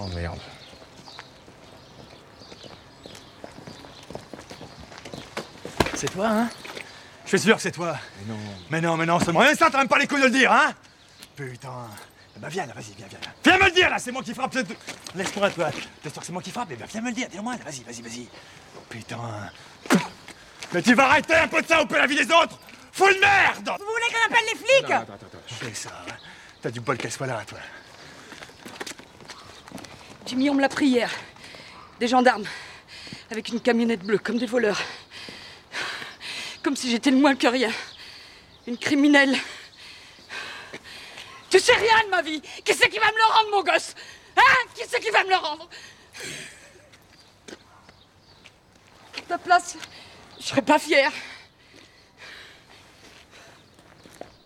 Oh merde. C'est toi, hein? Je suis sûr que c'est toi. Mais non, seulement ça, t'as même pas les couilles de le dire, hein? Putain. Bah viens là, vas-y, viens. Viens me le dire là, c'est moi qui frappe. Laisse-moi, toi. T'es sûr que c'est moi qui frappe? Mais viens me le dire, dis-le-moi, vas-y. Putain. Mais tu vas arrêter un peu de ça ou peut la vie des autres? Fous de merde! Vous voulez qu'on appelle les flics? Non, attends. Je fais ça, hein. T'as du bol qu'elle soit là, toi. Jimmy, on me l'a pris hier. Des gendarmes. Avec une camionnette bleue, comme des voleurs. Comme si j'étais le moins que rien. Une criminelle. Tu sais rien de ma vie. Qui c'est qui va me le rendre, mon gosse? Hein? Qui c'est qui va me le rendre? À ta place, je serais pas fière.